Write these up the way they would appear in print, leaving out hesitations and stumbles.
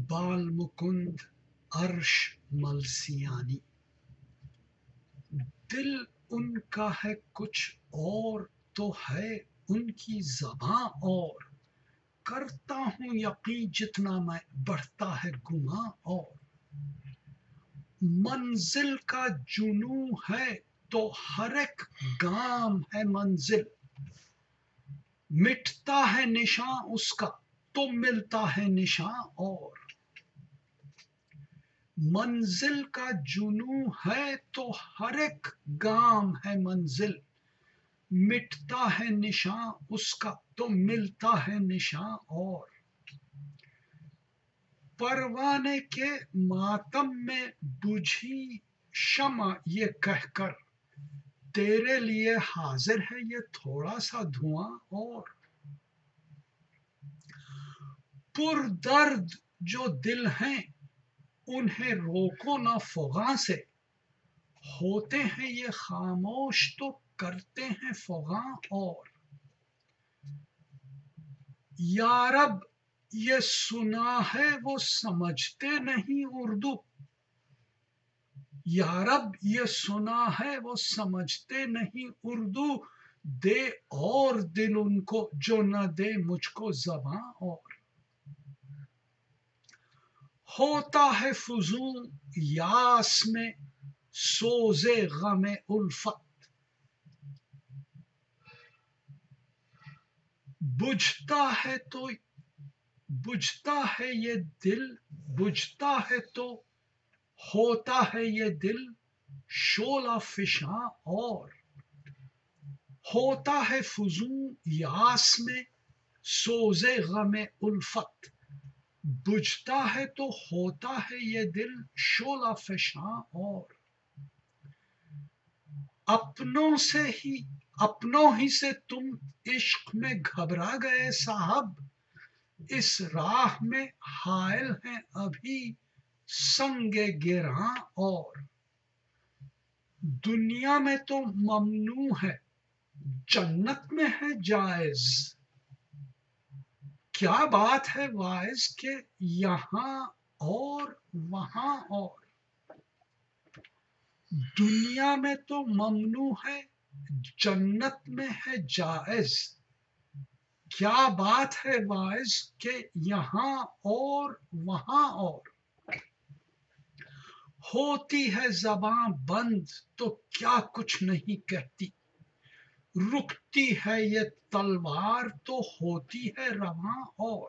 بال مکند عرش ملسیانی، دل ان کا ہے کچھ اور تو ہے ان کی زباں اور، کرتا ہوں یقین جتنا میں بڑھتا ہے گماں اور، منزل کا جنوں ہے تو ہر ایک گام ہے منزل، مٹتا ہے نشاں اس کا تو ملتا ہے نشاں اور، منزل کا جنوں ہے تو ہر ایک گام ہے منزل، مٹتا ہے نشاں اس کا تو ملتا ہے نشاں اور، پروانے کے ماتم میں بجھی شمع یہ کہہ کر، تیرے لیے حاضر ہے یہ تھوڑا سا دھواں اور، پر درد جو دل ہیں انہیں روکو نہ فغاں سے، ہوتے ہیں یہ خاموش تو کرتے ہیں فغاں اور، یارب یہ سنا ہے وہ سمجھتے نہیں اردو، یارب یہ سنا ہے وہ سمجھتے نہیں اردو، دے اور دل ان کو جو نہ دے مجھ کو زباں اور، ہوتا ہے فزوں یاس میں سوز غم الفت، بجھتا ہے یہ دل، بجھتا ہے تو ہوتا ہے یہ دل شعلہ فشاں اور، ہوتا ہے فزوں یاس میں سوز غم الفت، بجھتا ہے تو ہوتا ہے یہ دل شعلہ فشاں اور، اپنوں ہی سے تم عشق میں گھبرا گئے صاحب، اس راہ میں حائل ہیں ابھی سنگ گراں اور، دنیا میں تو ممنوع ہے جنت میں ہے جائز، کیا بات ہے واعظ کہ یہاں اور وہاں اور، دنیا میں تو ممنوع ہے جنت میں ہے جائز، کیا بات ہے واعظ کہ یہاں اور وہاں اور، ہوتی ہے زباں بند تو کیا کچھ نہیں کہتی، رکتی ہے یہ تلوار تو ہوتی ہے رواں اور،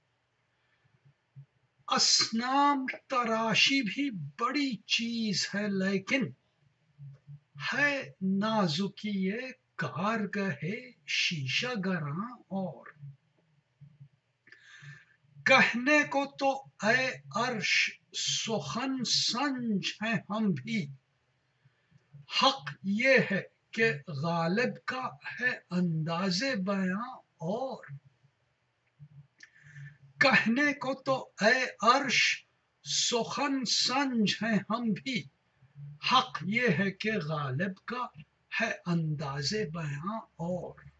اصنام تراشی بھی بڑی چیز ہے لیکن، ہے نازکی یہ کارگہ شیشہ گراں اور، کہنے کو تو اے عرش سخن سنج ہیں ہم بھی، حق یہ ہے کہ غالب کا ہے انداز بیاں اور، کہنے کو تو اے عرش سخن سنج ہیں ہم بھی، حق یہ ہے کہ غالب کا ہے انداز بیاں اور،